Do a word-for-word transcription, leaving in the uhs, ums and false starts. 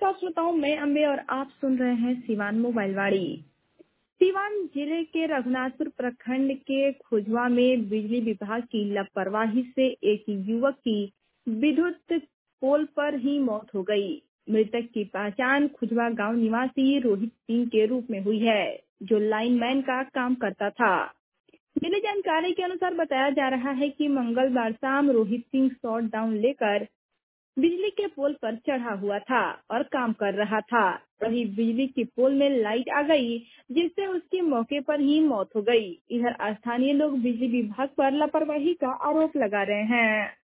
नमस्कार श्रोताओं, मैं अम्बे और आप सुन रहे हैं सिवान मोबाइल वाणी। सिवान जिले के रघुनाथपुर प्रखंड के खुजवा में बिजली विभाग की लापरवाही से एक युवक की विद्युत पोल पर ही मौत हो गई। मृतक की पहचान खुजवा गांव निवासी रोहित सिंह के रूप में हुई है, जो लाइनमैन का काम करता था। मिली जानकारी के अनुसार बताया जा रहा है कि मंगलवार शाम रोहित सिंह शॉट डाउन लेकर बिजली के पोल पर चढ़ा हुआ था और काम कर रहा था। वही बिजली की पोल में लाइट आ गई, जिससे उसकी मौके पर ही मौत हो गई। इधर स्थानीय लोग बिजली विभाग पर लापरवाही का आरोप लगा रहे हैं।